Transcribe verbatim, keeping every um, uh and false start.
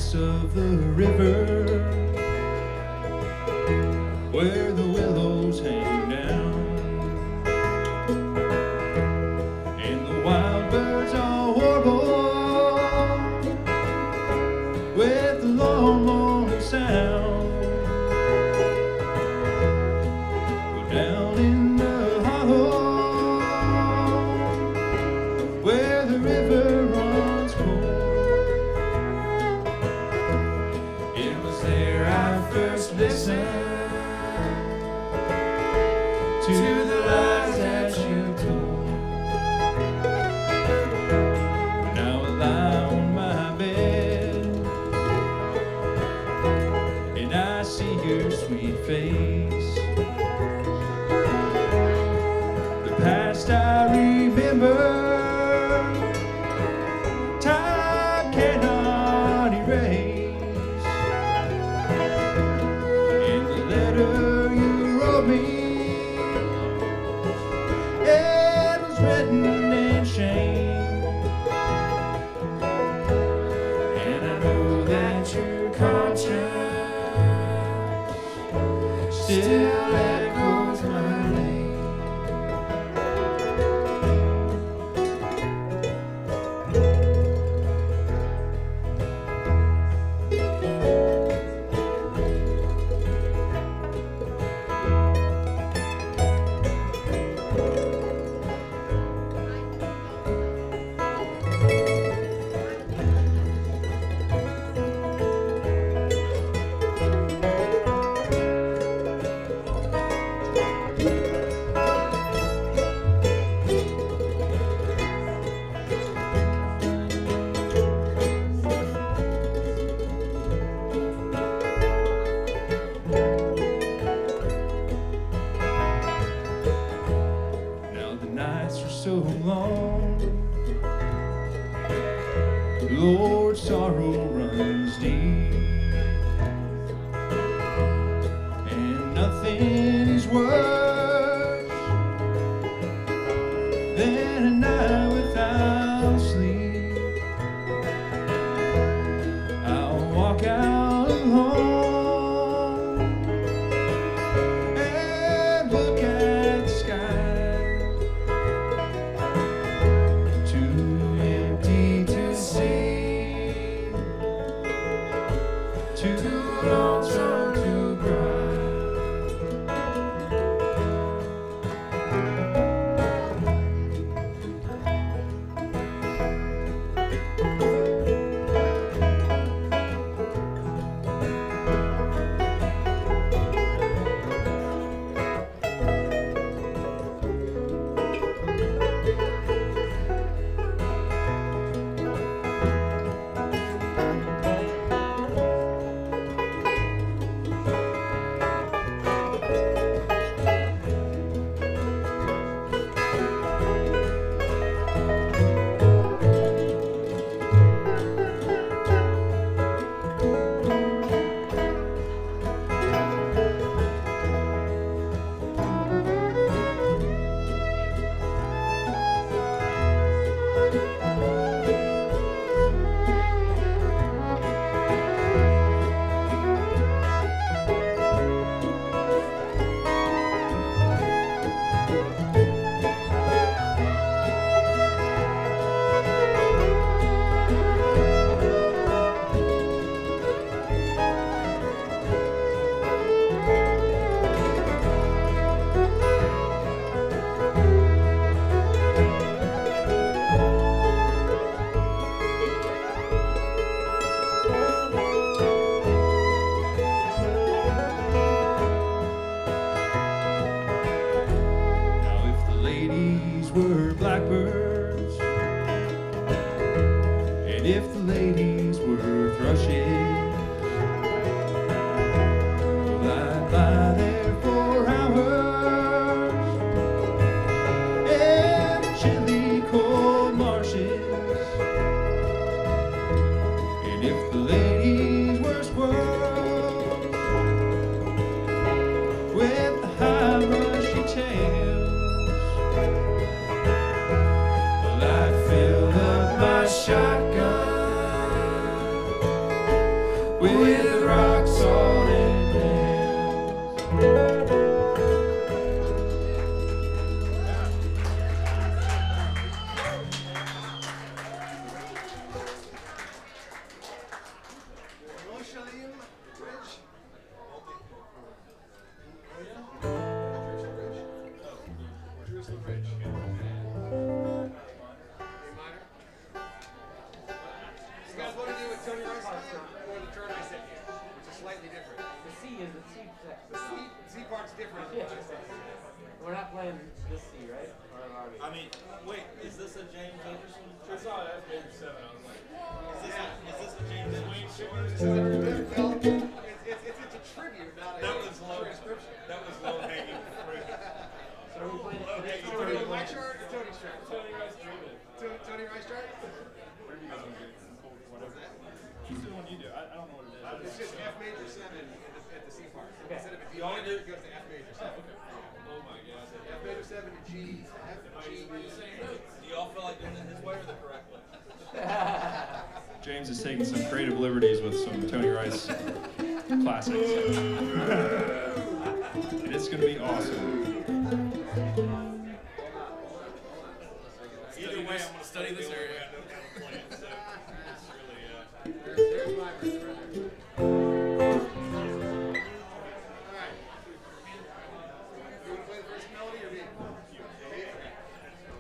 banks of the river, where the willows hang down, and the wild birds are warble with the long morning sound. Go down in the hollow where the river runs cold. It was there I first listened to the lies that you told. But now I lie on my bed and I see your sweet face. The past I remember, time cannot erase. And the letter you wrote me, it was written in shame. And I know that your conscience still echoes my name. So long, Lord, sorrow runs deep, and nothing is worse than a night without sleep. I'll walk out alone and look at the sky. Too lonesome to cry. Were blackbirds, and if the ladies were thrushes, well, I'd lie there for hours in the chilly cold marshes. And if the ladies were squirrels with the high rushy tails, shotgun Tony Rice hit or the turn I set here, which is slightly different. The C is the C section. The C, C part's different. Yeah. We're not playing this C, right? Or are we? I mean, wait, is this a James Anderson? I saw F major seven. I was like, Is this a, is this a James Anderson? It's, it's, it's, it's a tribute, not a That was low. transcription. That was low hanging fruit. So are we playing Low this hanging or Tony, fruit. my chart or Tony's chart? Tony Rice dreaming. Tony, Tony Rice chart? Whatever you guys want to do. Whatever. Just do the one you do. I, I don't know what it is. It's just F major seven at the, at the C part. Okay. Instead of a D You only minor, do- it goes to F major seven. Oh my god. F major seven to G, F, G, Do y'all feel like doing it his way or the correct way? James is taking some creative liberties with some Tony Rice classics. And it's going to be awesome. Either way, I'm going to study this area.